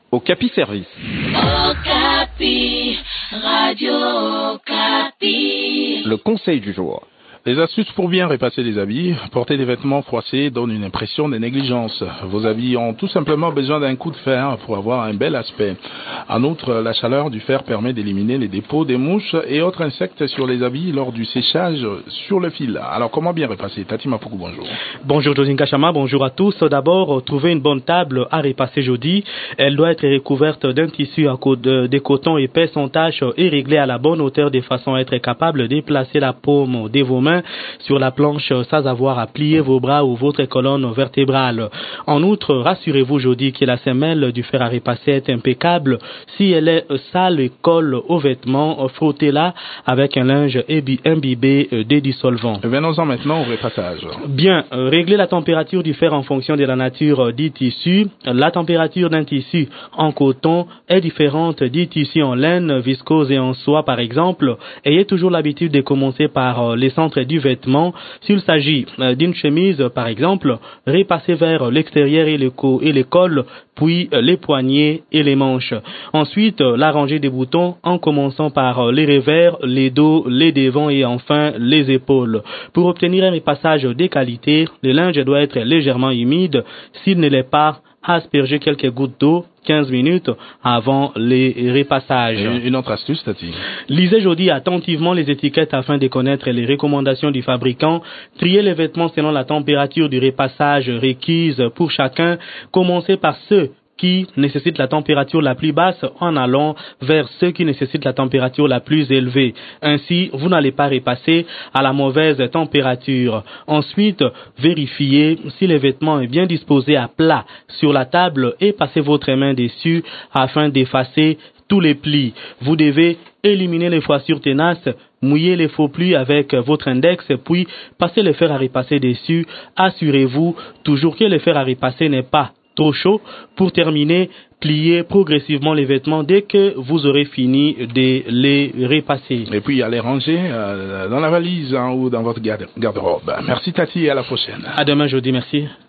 Okapi Service. Okapi, Radio Okapi. Le conseil du jour. Les astuces pour bien repasser les habits. Porter des vêtements froissés donne une impression de négligence. Vos habits ont tout simplement besoin d'un coup de fer pour avoir un bel aspect. En outre, la chaleur du fer permet d'éliminer les dépôts des mouches et autres insectes sur les habits lors du séchage sur le fil. Alors, comment bien repasser? Tati Mapuku, bonjour. Bonjour Josine Kachama, bonjour à tous. D'abord, trouver une bonne table à repasser jeudi. Elle doit être recouverte d'un tissu à de coton épais sans tache et réglée à la bonne hauteur de façon à être capable de déplacer la paume de vos mains sur la planche sans avoir à plier vos bras ou votre colonne vertébrale. En outre, rassurez-vous jeudi que la semelle du fer à repasser est impeccable. Si elle est sale et colle aux vêtements, frottez-la avec un linge imbibé de dissolvant. Venons-en maintenant au repassage. Bien, réglez la température du fer en fonction de la nature du tissu. La température d'un tissu en coton est différente du tissu en laine, viscose et en soie par exemple. Ayez toujours l'habitude de commencer par les centres du vêtement. S'il s'agit d'une chemise par exemple, repassez vers l'extérieur et le col, puis les poignets et les manches. Ensuite, la rangée des boutons en commençant par les revers, les dos, les devants et enfin les épaules. Pour obtenir un repassage de qualité, le linge doit être légèrement humide. S'il ne l'est pas, aspergez quelques gouttes d'eau 15 minutes avant les repassages. Une autre astuce, Tati. Lisez jeudi attentivement les étiquettes afin de connaître les recommandations du fabricant. Triez les vêtements selon la température du repassage requise pour chacun. Commencez par ceux qui nécessitent la température la plus basse en allant vers ceux qui nécessitent la température la plus élevée. Ainsi, vous n'allez pas repasser à la mauvaise température. Ensuite, vérifiez si le vêtement est bien disposé à plat sur la table et passez votre main dessus afin d'effacer tous les plis. Vous devez éliminer les froissures tenaces, mouiller les faux plis avec votre index, puis passer le fer à repasser dessus. Assurez-vous toujours que le fer à repasser n'est pas trop chaud. Pour terminer, pliez progressivement les vêtements dès que vous aurez fini de les repasser. Et puis, allez ranger dans la valise ou dans votre garde-robe. Merci Tati et à la prochaine. À demain jeudi, merci.